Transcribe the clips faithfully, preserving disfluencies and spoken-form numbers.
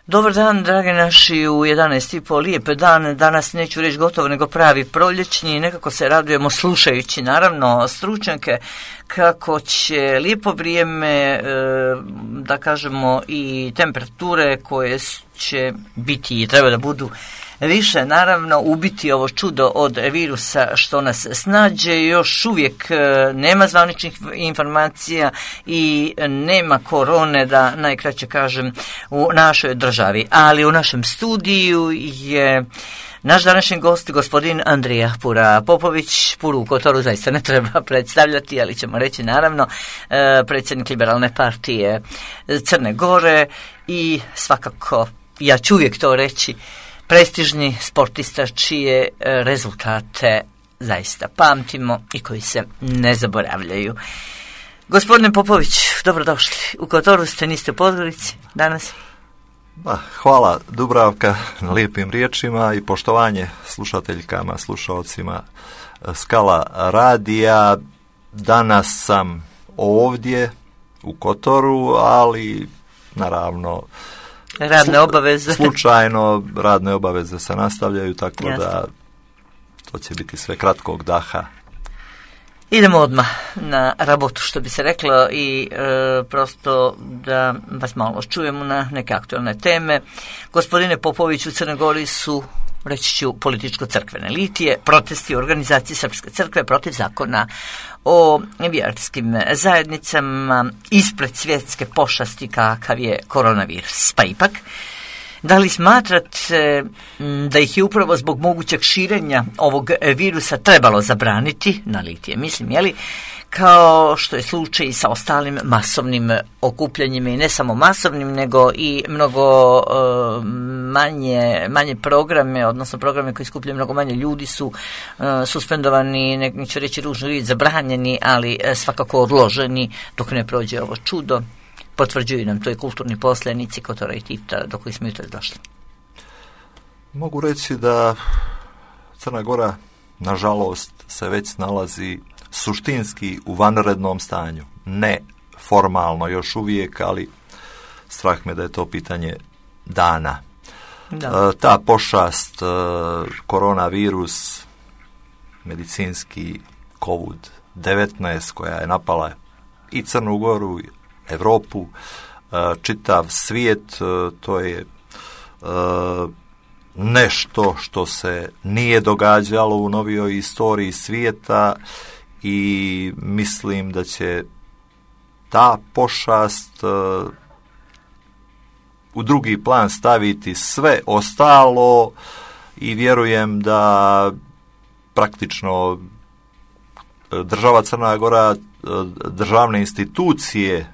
Dobar dan, dragi naši, u jedanaest i po, lijep dan, danas neću reći gotovo nego pravi proljećni, nekako se radujemo slušajući naravno stručnjake kako će lijepo vrijeme, da kažemo i temperature koje će biti i treba da budu više, naravno, ubiti ovo čudo od virusa što nas snađe. Još uvijek nema zvaničnih informacija i nema korone, da najkraće kažem, u našoj državi. Ali u našem studiju je naš današnji gost, gospodin Andrija Pura Popović. Puru u Kotoru zaista ne treba predstavljati, ali ćemo reći naravno predsjednik Liberalne partije Crne Gore i svakako, ja ću uvijek to reći, prestižni sportista čije rezultate zaista pamtimo i koji se ne zaboravljaju. Gospodine Popović, dobrodošli. U Kotoru ste, niste u Podgorici danas? Ba, hvala Dubravka na lijepim riječima i poštovanje slušateljkama, slušalcima Skala radija. Danas sam ovdje u Kotoru, ali naravno radne obaveze. Slučajno radne obaveze se nastavljaju, tako Jasne. Da to će biti sve kratkog daha. Idemo odmah na rabotu, što bi se reklo, i e, prosto da vas malo čujemo na neke aktualne teme. Gospodine Popović, u Crnoj Gori su, reći ću, političko-crkvene litije, protesti u organizaciji Srpske crkve protiv zakona o vjerskim zajednicama ispred svjetske pošasti kakav je koronavirus. Pa ipak, da li smatrate da ih je upravo zbog mogućeg širenja ovog virusa trebalo zabraniti na litije? Mislim, jeli, kao što je slučaj i sa ostalim masovnim okupljanjima, i ne samo masovnim, nego i mnogo uh, manje, manje programe, odnosno programe koji skupljaju mnogo manje ljudi su uh, suspendovani, neću reći ružnu riječ, zabranjeni, ali uh, svakako odloženi dok ne prođe ovo čudo. Potvrđuju nam to i kulturni poslanici Kotora i Tivta do kojih smo jutros došli. Mogu reći da Crna Gora, nažalost, se već nalazi suštinski u vanrednom stanju. Ne formalno još uvijek, ali strah me da je to pitanje dana. Da. E, ta pošast, e, koronavirus, medicinski kovid devetnaest koja je napala i Crnu Goru, i Europu, čitav svijet, to je nešto što se nije događalo u novijoj istoriji svijeta i mislim da će ta pošast u drugi plan staviti sve ostalo i vjerujem da praktično država Crna Gora, državne institucije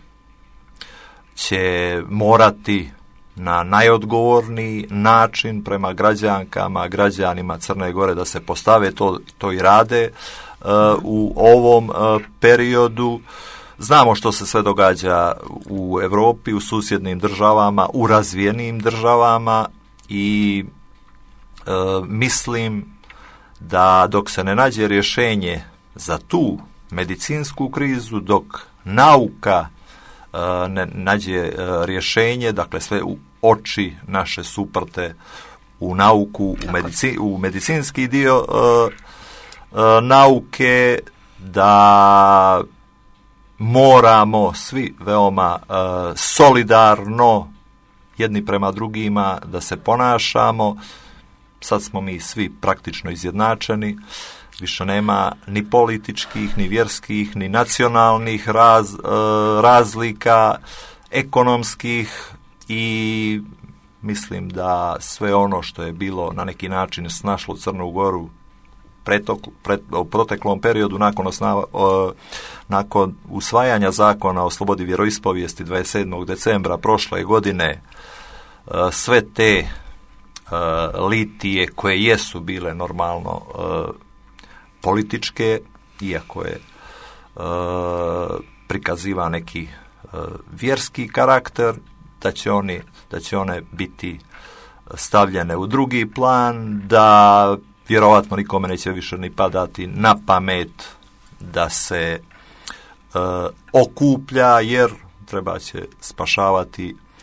će morati na najodgovorniji način prema građankama, građanima Crne Gore da se postave, to, to i rade uh, u ovom uh, periodu. Znamo što se sve događa u Europi, u susjednim državama, u razvijenim državama i uh, mislim da dok se ne nađe rješenje za tu medicinsku krizu, dok nauka ne nađe rješenje, dakle sve u oči naše suprte u nauku, u, medici, u medicinski dio uh, uh, nauke, da moramo svi veoma uh, solidarno jedni prema drugima da se ponašamo. Sad smo mi svi praktično izjednačeni, više nema ni političkih, ni vjerskih, ni nacionalnih raz, razlika, ekonomskih, i mislim da sve ono što je bilo na neki način snašlo Crnu Goru pretok, pret, u proteklom periodu nakon, osnava, o, nakon usvajanja zakona o slobodi vjeroispovijesti dvadeset sedmog decembra prošle godine, o, sve te o, litije koje jesu bile normalno o, političke, iako je e, prikaziva neki e, vjerski karakter, da će, oni, da će one biti stavljene u drugi plan, da vjerovatno nikome neće više ni padati na pamet da se e, okuplja, jer treba će spašavati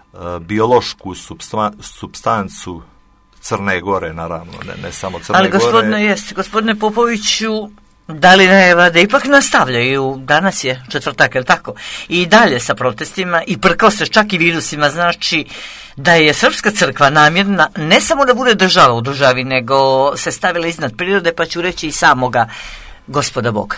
biološku supstancu Crne Gore, naravno, ne, ne samo Crne Ali, Gore. Ali gospodine, jest, gospodine Popoviću, da li najava da ipak nastavljaju, danas je četvrtak, je li tako, i dalje sa protestima i prkose čak i virusima, znači da je Srpska crkva namjerna ne samo da bude država u državi, nego se stavila iznad prirode, pa ću reći i samoga Gospoda Boga.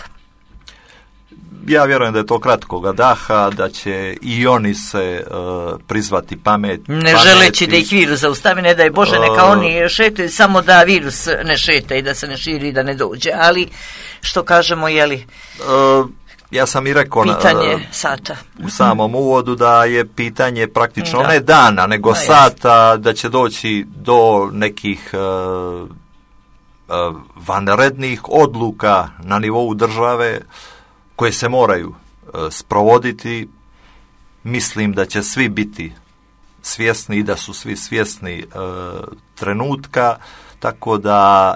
Ja vjerujem da je to kratkoga daha, da će i oni se uh, prizvati pamet. Ne pameti. želeći da ih virus zaustavi, ne daj Bože, neka oni šetaju, samo da virus ne šeta i da se ne širi i da ne dođe. Ali, što kažemo, jeli... Uh, ja sam i rekao pitanje uh, sata. U samom uvodu da je pitanje praktično da. ne dana, nego no, sata, jest. Da će doći do nekih uh, uh, vanrednih odluka na nivou države koje se moraju uh, sprovoditi. Mislim da će svi biti svjesni i da su svi svjesni uh, trenutka, tako da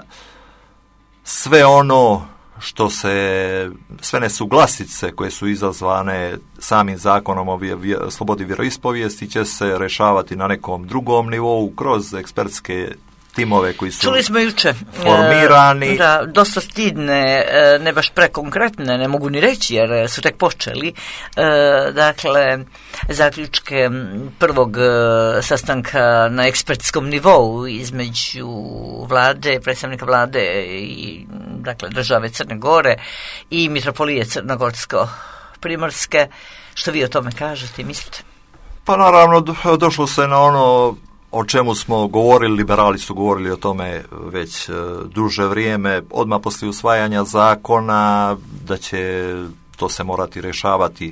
sve ono što se, sve nesuglasice koje su izazvane samim zakonom o vje, vje, slobodi vjeroispovijesti će se rešavati na nekom drugom nivou kroz ekspertske timove koji su Čuli smo juče, formirani. Da, dosta stidne, ne baš prekonkretne, ne mogu ni reći jer su tek počeli. Dakle, zaključke prvog sastanka na ekspertskom nivou između vlade, predstavnika vlade i dakle države Crne Gore i mitropolije Crnogorsko-Primorske. Što vi o tome kažete i mislite? Pa naravno došlo se na ono o čemu smo govorili, liberali su govorili o tome već e, duže vrijeme, odmah poslije usvajanja zakona, da će to se morati rješavati e,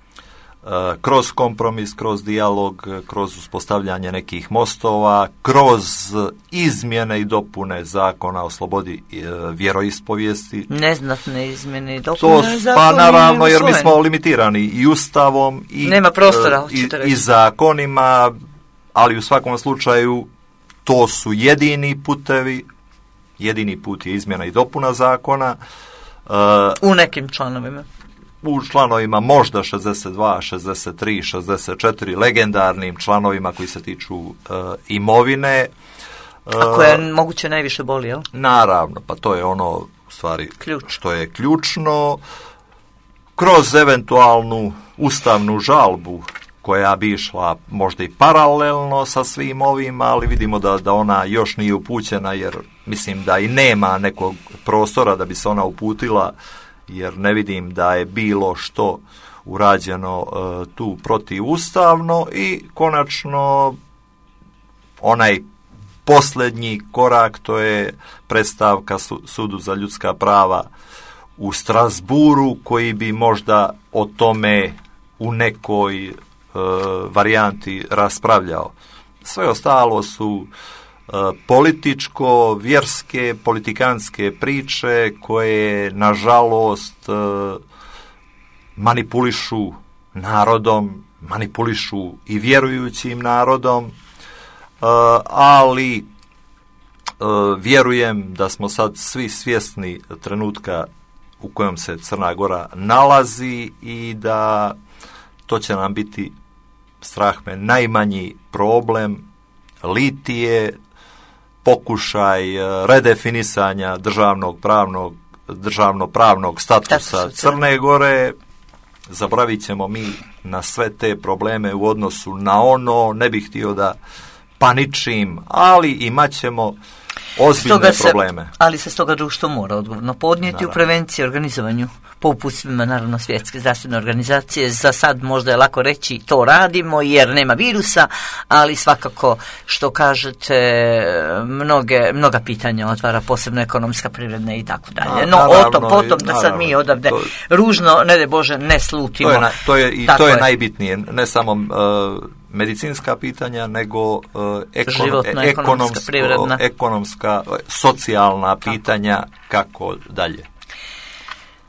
kroz kompromis, kroz dijalog, kroz uspostavljanje nekih mostova, kroz izmjene i dopune zakona o slobodi e, vjeroispovijesti. Neznatne izmjene i dopune. To, pa naravno, jer mi smo limitirani i ustavom i, Nema prostora, e, i, i zakonima, ali u svakom slučaju to su jedini putevi, jedini put je izmjena i dopuna zakona. Uh, u nekim članovima. U članovima možda šezdeset dva, šezdeset tri, šezdeset četiri, legendarnim članovima koji se tiču uh, imovine. Uh, A koja moguće najviše boli, jel? Naravno, pa to je ono u stvari Ključ. Što je ključno. Kroz eventualnu ustavnu žalbu koja bi išla možda i paralelno sa svim ovim, ali vidimo da, da ona još nije upućena, jer mislim da i nema nekog prostora da bi se ona uputila, jer ne vidim da je bilo što urađeno uh, tu protivustavno. I konačno onaj posljednji korak, to je predstavka su, Sudu za ljudska prava u Strasburu, koji bi možda o tome u nekoj varijanti raspravljao. Sve ostalo su e, političko, vjerske, politikanske priče koje nažalost e, manipulišu narodom, manipulišu i vjerujućim narodom, e, ali e, vjerujem da smo sad svi svjesni trenutka u kojem se Crna Gora nalazi i da to će nam biti, strah me, najmanji problem litije, pokušaj redefinisanja državnog pravnog, državno-pravnog statusa Crne Gore. Zaboravit ćemo mi na sve te probleme u odnosu na ono, ne bih htio da paničim, ali imat ćemo ozbiljne se, probleme. Ali se stoga društvo mora odgovorno podnijeti naravno. U prevenciji, organizovanju, po uputstvima naravno svjetske zdravstvene organizacije. Za sad možda je lako reći to radimo jer nema virusa, ali svakako što kažete mnoge, mnoga pitanja otvara, posebno ekonomska, privredna i tako dalje. No naravno, o tom potom da naravno, sad mi odavde to, ružno, ne de Bože, ne slutimo. To je, na, to je, i to je, je najbitnije, ne samo uh, medicinska pitanja, nego uh, ekon, životna, e, ekonomska, privredna, ekonomska, socijalna pitanja, kako dalje.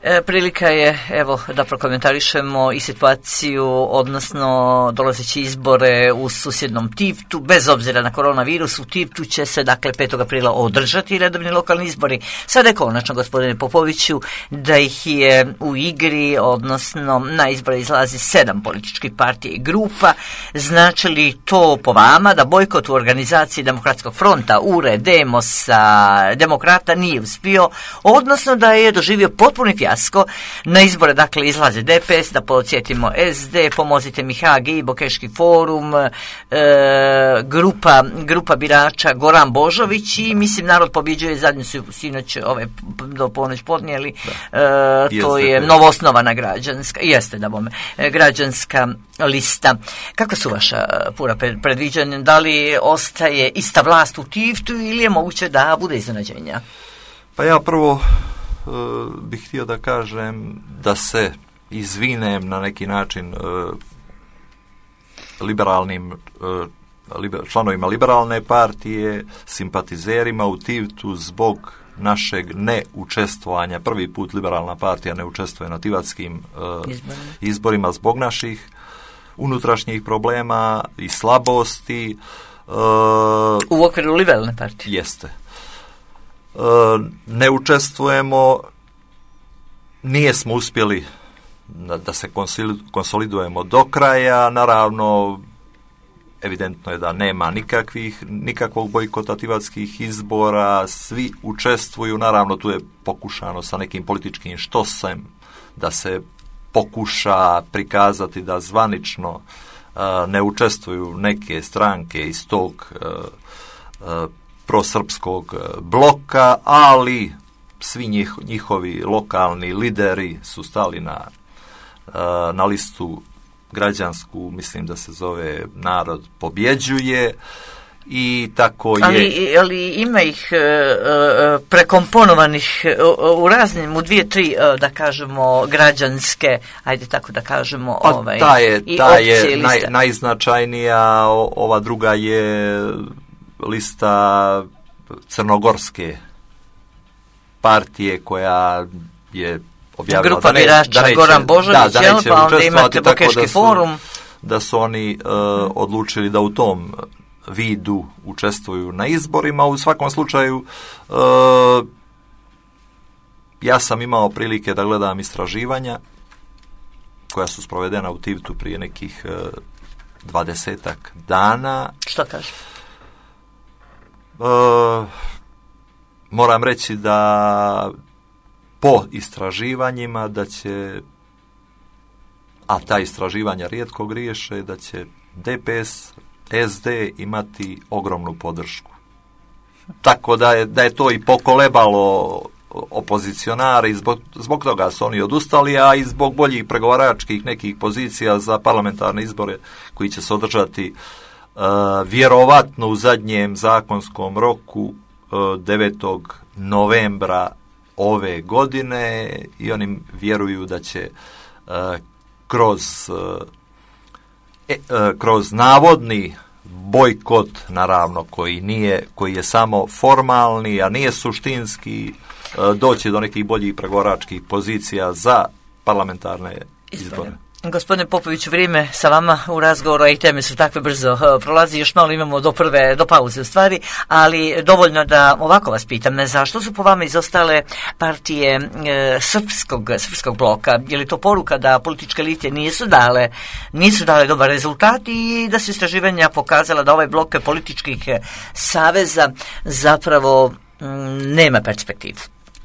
E, prilika je, evo, da prokomentarišemo i situaciju, odnosno dolazeći izbore u susjednom Tivtu. Bez obzira na koronavirus, u Tivtu će se, dakle, petog aprila održati redovni lokalni izbori. Sada je konačno, gospodine Popoviću, da ih je u igri, odnosno na izbore izlazi sedam političkih partija i grupa. Znači li to po vama da bojkot u organizaciji Demokratskog fronta, U R E, Demosa, Demokrata nije uspio, odnosno da je doživio potpuni fijasko? Na izbore, dakle, izlaze D P S, da podsjetimo S D, Pomozite mi H G I, Bokeški forum, e, grupa, grupa birača Goran Božović i, mislim, Narod pobjeđuje, zadnju su sinoć ove, do ponoć podnijeli, e, to je novoosnovana građanska, jeste da bome, građanska lista. Kako su vaša pura predviđanja? Da li ostaje ista vlast u Tivtu ili je moguće da bude iznenađenja? Pa ja prvo Uh, bih htio da kažem da se izvinem na neki način uh, liberalnim uh, liber, članovima liberalne partije, simpatizerima u Tivtu zbog našeg neučestvovanja. Prvi put liberalna partija ne učestvuje na tivatskim uh, izborima. izborima zbog naših unutrašnjih problema i slabosti. Uh, u okviru liberalne partije? Jeste. Ne učestvujemo, nije smo uspjeli da se konsolidujemo do kraja, naravno evidentno je da nema nikakvih, nikakvog bojkota tivatskih izbora, svi učestvuju, naravno tu je pokušano sa nekim političkim štosem da se pokuša prikazati da zvanično uh, ne učestvuju neke stranke iz tog uh, uh, prosrpskog bloka, ali svi njih, njihovi lokalni lideri su stali na, na listu građansku, mislim da se zove Narod pobjeđuje i tako je. Ali, ali ima ih uh, prekomponovanih uh, u raznim, u dvije, tri, uh, da kažemo, građanske, ajde tako da kažemo, ovaj, ta je, i ta je naj, najznačajnija, ova druga je lista crnogorske partije koja je objavila grupa da, ne, birača da neće, Goran Božović, da, da neće pa onda imate Bokeški forum. Da su oni uh, odlučili da u tom vidu učestvuju na izborima. U svakom slučaju uh, ja sam imao prilike da gledam istraživanja koja su sprovedena u Tivtu prije nekih dvadesetak dana. Što kaže? Uh, moram reći da po istraživanjima da će, a ta istraživanja rijetko griješe, da će D P S, S D imati ogromnu podršku. Tako da je, da je to i pokolebalo opozicionare i zbog, zbog toga su oni odustali, a i zbog boljih pregovaračkih nekih pozicija za parlamentarne izbore koji će se održati uh, vjerovatno u zadnjem zakonskom roku uh, devetog novembra ove godine, i oni vjeruju da će uh, kroz uh, e, uh, kroz navodni bojkot, naravno koji nije, koji je samo formalni, a nije suštinski, uh, doći do nekih boljih pregovaračkih pozicija za parlamentarne izbore. izbore. Gospodine Popović, vrijeme sa vama u razgovoru, a i teme su takve brzo uh, prolazi, još malo imamo do prve, do pauze u stvari, ali dovoljno da ovako vas pitam, zašto su po vama izostale partije uh, srpskog, srpskog bloka? Je li to poruka da političke elite nisu dale, nisu dale dobar rezultat i da su istraživanja pokazala da ovaj blok političkih saveza zapravo um, nema perspektivu?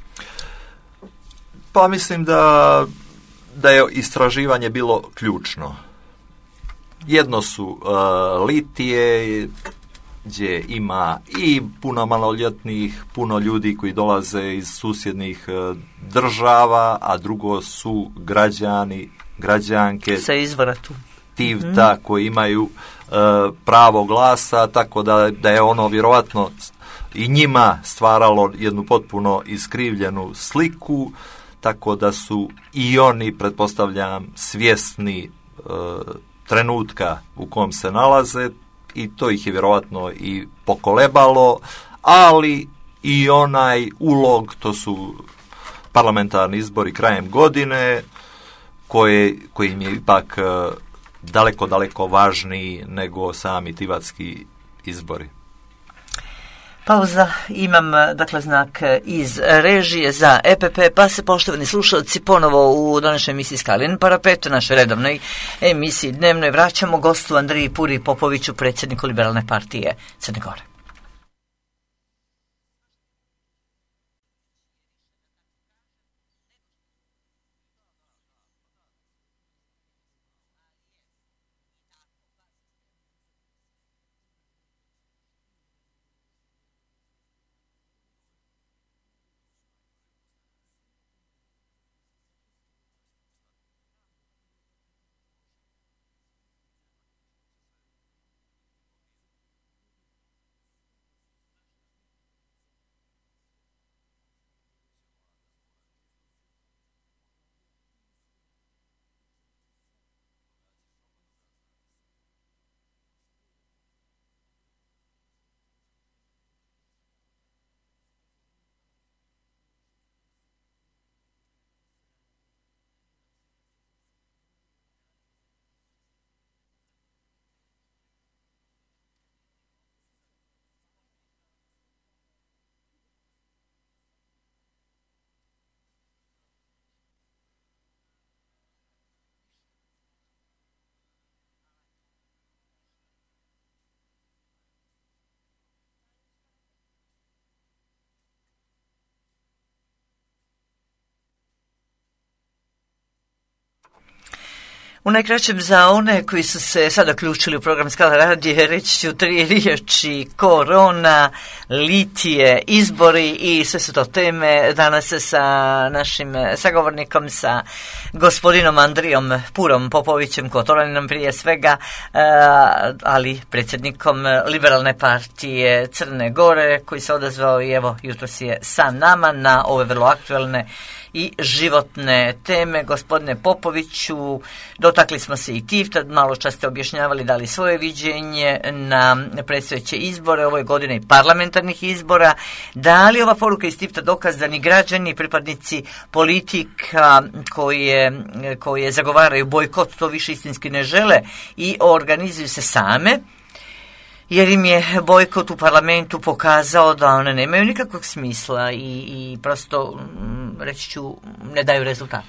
Pa mislim da da je istraživanje bilo ključno. Jedno su uh, litije, gdje ima i puno maloljetnih, puno ljudi koji dolaze iz susjednih uh, država, a drugo su građani, građanke sa izvora tu Tivta mm. koji imaju uh, pravo glasa, tako da, da je ono vjerovatno i njima stvaralo jednu potpuno iskrivljenu sliku, tako da su i oni, pretpostavljam, svjesni e, trenutka u kom se nalaze, i to ih je vjerojatno i pokolebalo, ali i onaj ulog, to su parlamentarni izbori krajem godine, koje, koji im je ipak daleko, daleko važniji nego sami tivatski izbori. Pauza, imam dakle znak iz režije za E P P, pa se poštovani slušalci ponovo u današnjoj emisiji Skalin Parapet, našoj redovnoj emisiji dnevnoj, vraćamo gostu Andriji Puri Popoviću, predsjedniku Liberalne partije Crne Gore. U najkraćem za one koji su se sada uključili u program Skala radije, reći ću tri riječi: korona, litije, izbori, i sve su to teme danas sa našim sagovornikom, sa gospodinom Andrijom Purom Popovićem, Kotoraninom prije svega, ali predsjednikom Liberalne partije Crne Gore, koji se odazvao i evo jutros je sa nama na ove vrlo aktualne i životne teme. Gospodine Popoviću, dotakli smo se i Tifta, malo čas ste objašnjavali, dali svoje viđenje na predstojeće izbore, ove godine i parlamentarnih izbora. Da li ova poruka iz Tifta dokaz da ni građani, pripadnici politika koje, koje zagovaraju bojkot to više istinski ne žele i organizuju se same, jer im je bojkot u parlamentu pokazao da one nemaju nikakvog smisla i, i prosto, reći ću, ne daju rezultat?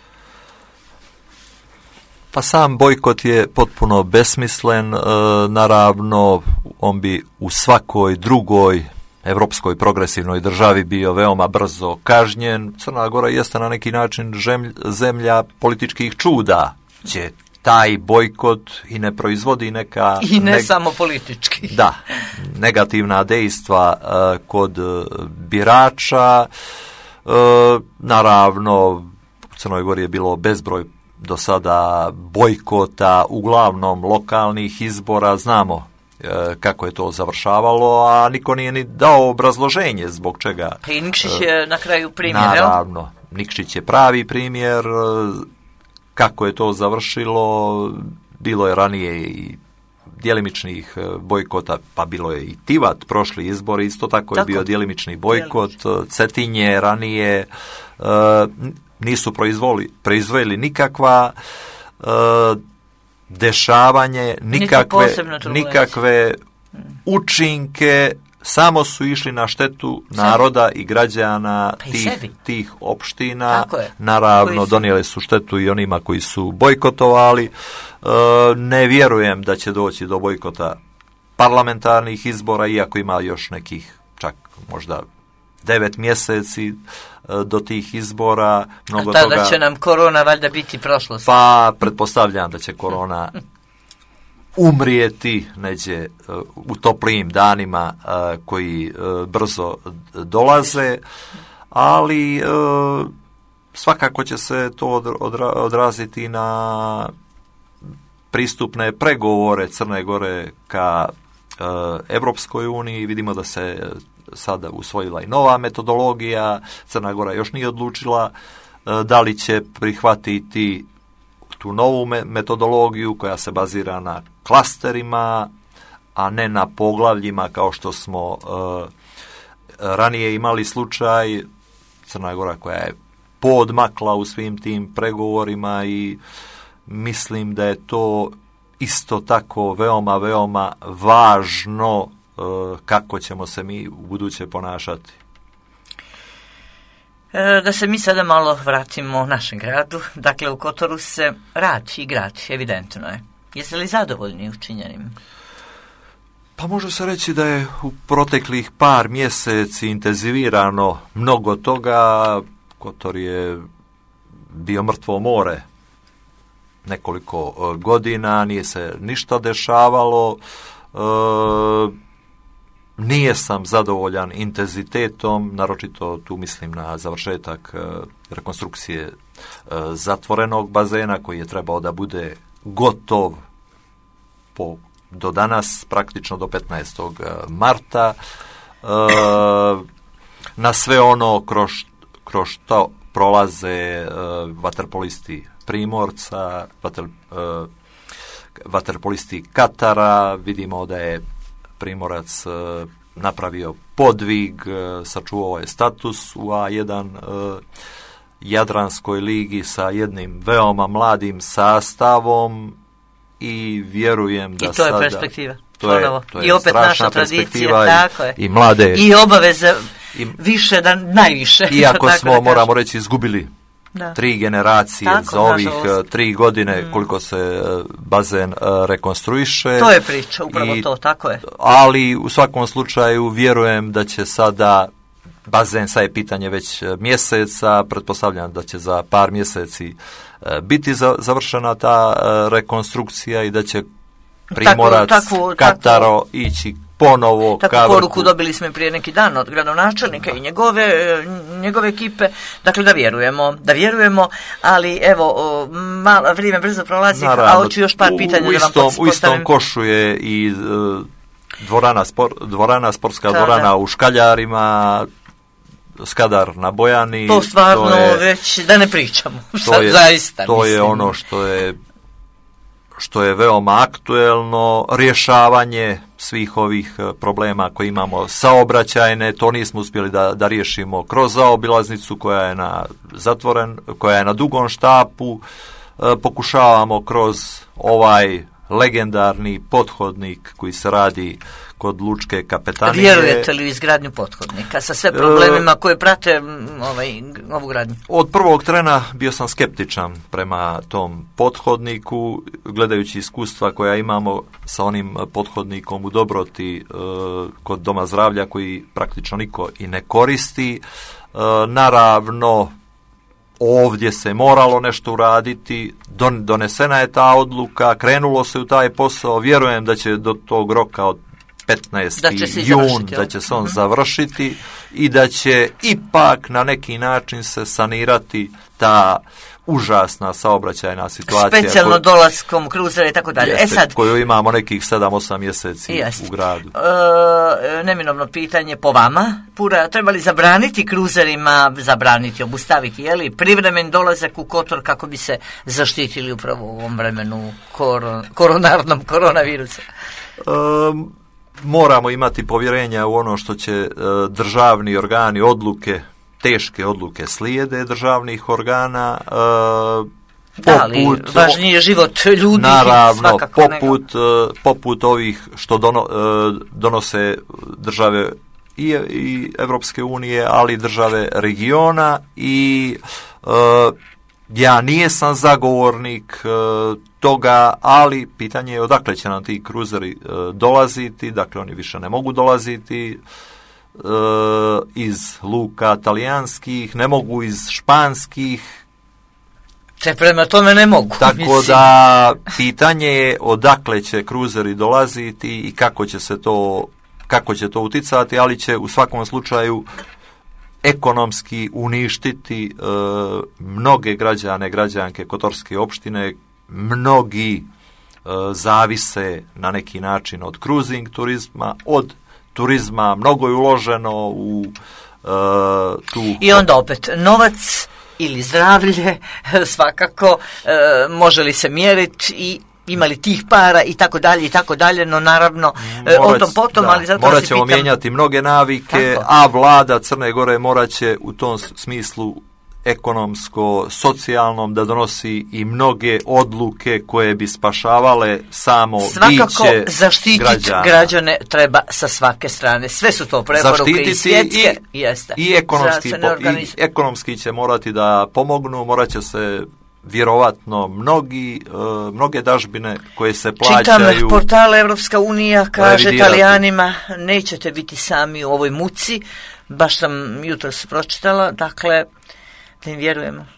Pa sam bojkot je potpuno besmislen, e, naravno on bi u svakoj drugoj evropskoj progresivnoj državi bio veoma brzo kažnjen. Crna Gora jeste na neki način žemlj, zemlja političkih čuda, će taj bojkot i ne proizvodi neka... I ne neg... samo politički. Da, negativna dejstva uh, kod uh, birača. Uh, naravno, u Crnoj Gori je bilo bezbroj do sada bojkota, uglavnom lokalnih izbora. Znamo uh, kako je to završavalo, a niko nije ni dao obrazloženje zbog čega. Pa i Nikšić je uh, na kraju primjer, naravno, Nikšić je pravi primjer. Uh, Kako je to završilo, bilo je ranije i djelimičnih bojkota, pa bilo je i Tivat, prošli izbori, isto tako, tako je bio djelimični bojkot, djelimični. Cetinje ranije e, nisu proizvoli, proizveli nikakva e, dešavanje, nikakve, nikakve učinke, samo su išli na štetu naroda i građana pa tih, i tih opština. Naravno, su? donijeli su štetu i onima koji su bojkotovali. E, ne vjerujem da će doći do bojkota parlamentarnih izbora, iako ima još nekih čak možda devet mjeseci e, do tih izbora. Mnogo A tada toga, će nam korona valjda biti prošlost. Pa pretpostavljam da će korona umrijeti neđe uh, u toplijim danima uh, koji uh, brzo dolaze, ali uh, svakako će se to odra- odraziti na pristupne pregovore Crne Gore ka uh, Evropskoj uniji. Vidimo da se sada usvojila i nova metodologija. Crna Gora još nije odlučila uh, da li će prihvatiti tu novu metodologiju koja se bazira na klasterima, a ne na poglavljima kao što smo uh, ranije imali slučaj. Crna Gora koja je poodmakla u svim tim pregovorima i mislim da je to isto tako veoma, veoma važno kako ćemo se mi u buduće ponašati. Da se mi sada malo vratimo našem gradu. Dakle, u Kotoru se radi i gradi, evidentno je. Jeste li zadovoljni učinjenim? Pa može se reći da je u proteklih par mjeseci intenzivirano mnogo toga. Kotor je bio mrtvo more nekoliko godina, nije se ništa dešavalo. E, nije sam zadovoljan intenzitetom, naročito tu mislim na završetak e, rekonstrukcije e, zatvorenog bazena koji je trebao da bude gotov po, do danas, praktično do petnaestog marta. E, na sve ono kroz, kroz što prolaze e, vaterpolisti Primorca, vater, e, vaterpolisti Katara. Vidimo da je Primorac e, napravio podvig, e, sačuvao je status u A jedan e, Jadranskoj ligi sa jednim veoma mladim sastavom i vjerujem da I to je sada, perspektiva. To je, to je I opet naša tradicija, tako i, je. I mlade. I obaveze i, više da najviše. Iako smo, da moramo reći, izgubili da. tri generacije tako, za ovih nažalost. tri godine mm. koliko se bazen uh, rekonstruiše. To je priča, upravo I, to, tako je. Ali u svakom slučaju vjerujem da će sada bazen, sad je pitanje već mjeseca, pretpostavljam da će za par mjeseci uh, biti za, završena ta uh, rekonstrukcija i da će Primorac, tako, tako, Kataro tako, ići ponovo Takvu ka poruku dobili smo prije neki dan od gradonačelnika da. i njegove, njegove ekipe. Dakle, da vjerujemo, da vjerujemo, ali evo, malo vrijeme brzo prolazi, naravno, a hoću još par pitanja u, u da vam postavim. U istom košu je i uh, dvorana, spor, dvorana, sportska da, dvorana da. u Škaljarima, Skadar na Bojani. To stvarno to je, već, da ne pričamo. To je, zaista, to je ono što je što je veoma aktuelno, rješavanje svih ovih problema koje imamo saobraćajne, to nismo uspjeli da, da riješimo kroz zaobilaznicu koja je na zatvoren, koja je na dugom štapu, e, pokušavamo kroz ovaj legendarni pothodnik koji se radi kod Lučke kapetanije. Vjerujete li u izgradnju pothodnika sa sve problemima koje prate ovaj, ovu gradnju? Od prvog trena bio sam skeptičan prema tom pothodniku, gledajući iskustva koja imamo sa onim pothodnikom u Dobroti e, kod Doma zdravlja koji praktično niko i ne koristi. E, naravno, ovdje se moralo nešto uraditi, don, donesena je ta odluka, krenulo se u taj posao, vjerujem da će do tog roka od petnaesti jun da će se on mm-hmm. završiti i da će ipak na neki način se sanirati ta užasna saobraćajna situacija. Specijalno koju, dolaskom kruzera i tako dalje. Jeste, e sad, koju imamo nekih sedam osam mjeseci jest. u gradu. E, neminovno pitanje po vama. Pura, treba li zabraniti kruzerima, zabraniti, obustaviti, je li privremen dolazak u Kotor kako bi se zaštitili upravo u ovom vremenu koron, koronarnom koronavirusa? Um, moramo imati povjerenja u ono što će e, državni organi odluke, teške odluke slijede državnih organa, e, da, ali važniji je život ljudi. Naravno, poput, e, poput ovih što dono, e, donose države i, i Evropske unije, ali države regiona i e, ja nijesam zagovornik e, toga, ali pitanje je odakle će nam ti kruzeri e, dolaziti, dakle oni više ne mogu dolaziti e, iz luka talijanskih, ne mogu iz španskih. Te prema tome ne mogu. Tako mislim. Da pitanje je odakle će kruzeri dolaziti i kako će se to, kako će to uticati, ali će u svakom slučaju ekonomski uništiti e, mnoge građane, građanke Kotorske opštine, mnogi e, zavise na neki način od cruising turizma, od turizma, mnogo je uloženo u e, tu... I onda opet novac ili zdravlje svakako e, može li se mjeriti i imali tih para i tako dalje i tako dalje, no naravno Morać, o tom potom, da, ali zato morat ćemo pitam... mijenjati mnoge navike, tako. A vlada Crne Gore morat će u tom smislu ekonomsko, socijalnom, da donosi i mnoge odluke koje bi spašavale samo svakako biće zaštititi građana. Građane treba sa svake strane. Sve su to preporuke Zaštititi i svjetske. I, jeste. i, ekonomski, po, i ekonomski će morati da pomognu, morat će se vjerovatno mnogi, uh, mnoge dažbine koje se plaćaju. Čitam portale Evropska unija kaže revidirati. Italijanima nećete biti sami u ovoj muci. Baš sam jutros pročitala, dakle, da im vjerujemo.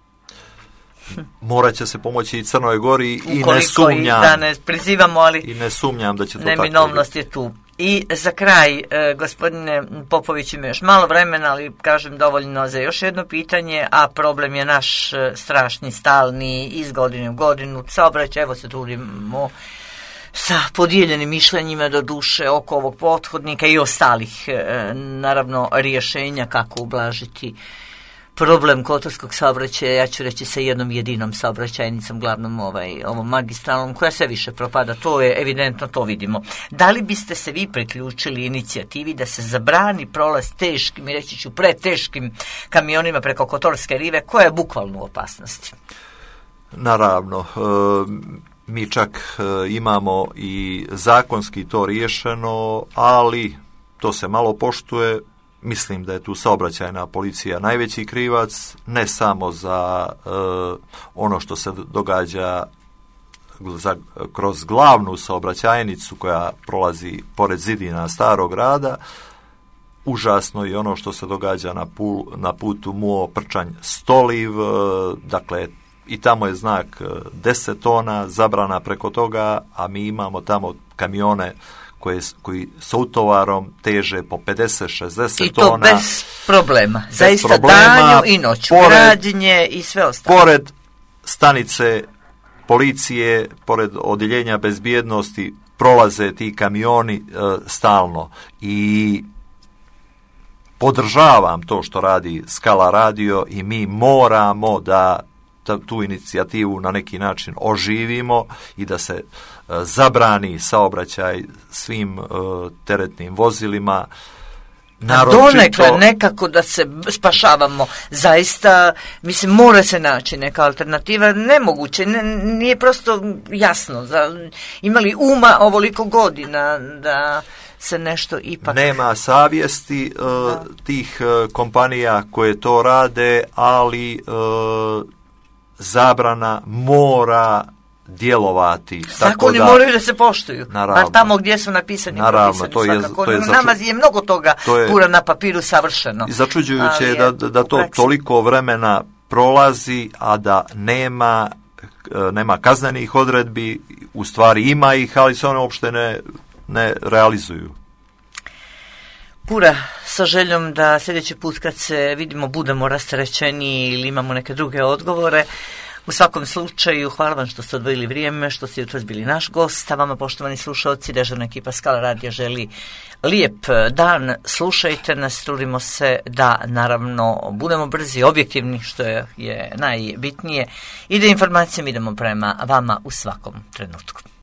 Morat će se pomoći i Crnoj Gori i Ukoliko ne sumnjam. I da ne prizivamo, ali i ne sumnjam da će to tako. Neminovnost je tu. I za kraj, e, gospodine Popović, ima još malo vremena, ali kažem dovoljno za još jedno pitanje, a problem je naš e, strašni, stalni, iz godine u godinu, saobraćaj, evo se trudimo sa podijeljenim mišljenjima do duše oko ovog pothodnika i ostalih, e, naravno, rješenja kako ublažiti problem kotorskog saobraćaja, ja ću reći sa jednom jedinom saobraćajnicom, glavnom ovaj, ovom magistralnom, koja sve više propada, to je evidentno, to vidimo. Da li biste se vi priključili inicijativi da se zabrani prolaz teškim, i reći ću preteškim kamionima preko Kotorske rive, koja je bukvalno u opasnosti? Naravno, e, mi čak e, imamo i zakonski to riješeno, ali to se malo poštuje. Mislim da je tu saobraćajna policija najveći krivac, ne samo za e, ono što se događa za, kroz glavnu saobraćajnicu koja prolazi pored zidina Starog grada, užasno i ono što se događa na, pul, na putu Muo Prčanj Stoliv, e, dakle i tamo je znak deset tona, zabrana preko toga, a mi imamo tamo kamione Koje, koji s utovarom teže po pedeset šezdeset tona. I to tona, bez problema. Bez Zaista problema, danju i noću. Pored, građenje i sve ostalo. Pored stanice policije, pored odjeljenja bezbjednosti, prolaze ti kamioni e, stalno. I podržavam to što radi Skala radio i mi moramo da tu inicijativu na neki način oživimo i da se uh, zabrani saobraćaj svim uh, teretnim vozilima. Naročito, donekle nekako da se spašavamo. Zaista, mislim, mora se naći neka alternativa. Nemoguće, ne, nije prosto jasno. Za, imali uma ovoliko godina da se nešto ipak... Nema savjesti uh, tih uh, kompanija koje to rade, ali... Uh, zabrana mora djelovati. Zakoni da, moraju da se poštuju. Naravno, bar tamo gdje su napisani. Naravno, to je, to je nama je mnogo toga je, pura na papiru savršeno. I začuđujuće je da, da to toliko vremena prolazi, a da nema, nema kaznenih odredbi, u stvari ima ih, ali se one uopšte ne, ne realizuju. Pura, sa željom da sljedeći put kad se vidimo budemo rasterećeni ili imamo neke druge odgovore. U svakom slučaju, hvala vam što ste odvojili vrijeme, što ste jutros bili naš gost, a vama, poštovani slušalci, dežurna ekipa Skala radija želi lijep dan. Slušajte nas, trudimo se da naravno budemo brzi, objektivni, što je, je najbitnije, i da informacijom idemo prema vama u svakom trenutku.